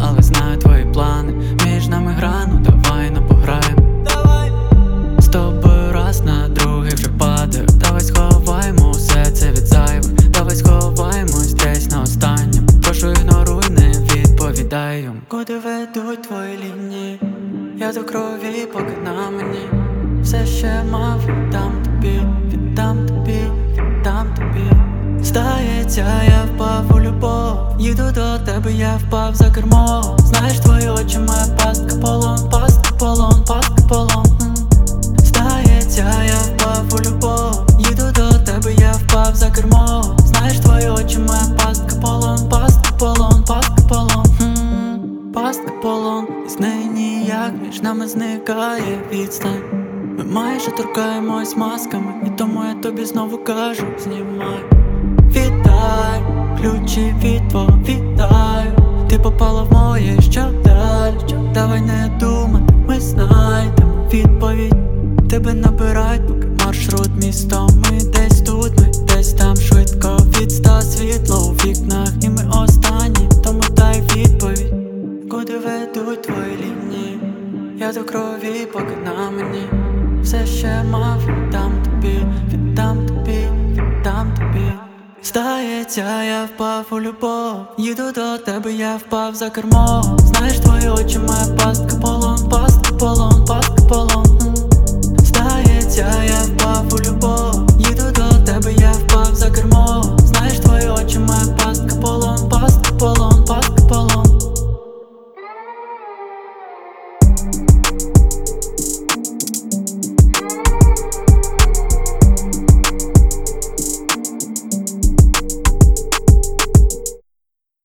але знаю твої плани. Між нами грану, давай не пограємо. З тобою раз на другий вже падаю. Давай сховаємо усе це від зайвих. Давай сховаємось десь на останнім. Прошу ігноруй, не відповідай їм. Куди ведуть твої лінії? Я до крові, поки на мені. Все ще мав, віддам тобі, віддам тобі, віддам тобі. Здається, я впав у любов. Їду до тебе, я впав за кермо. Знаєш, твої очі, моя пастка полон, пастка полон, пастка полон. Здається, я впав у любов. Їду до тебе, я впав за кермо. Знаєш, твої очі, моя пастка полон, пастка полон, пастка полон. Пастка полон, і з неї ніяк між нами зникає відстань. Ми майже торкаємось масками, і тому я тобі знову кажу, знімай. Віддай, ключі від твого віддаю. Ти попала в моє, що далі? Давай не думати, ми знайдемо відповідь. Тебе набирають, поки маршрут містом. Ми десь тут, ми десь там, швидко відста світло у вікнах. І ми останні, тому дай відповідь. Куди ведуть твої лінії? Я до крові, поки на мені. Все ще мав, віддам тобі, віддам тобі, віддам тобі. Здається, я впав у любов. Їду до тебе, я впав за кермо. Знаєш, твої очі, моя пастка полон, пастка полон, пастка полон. Здається,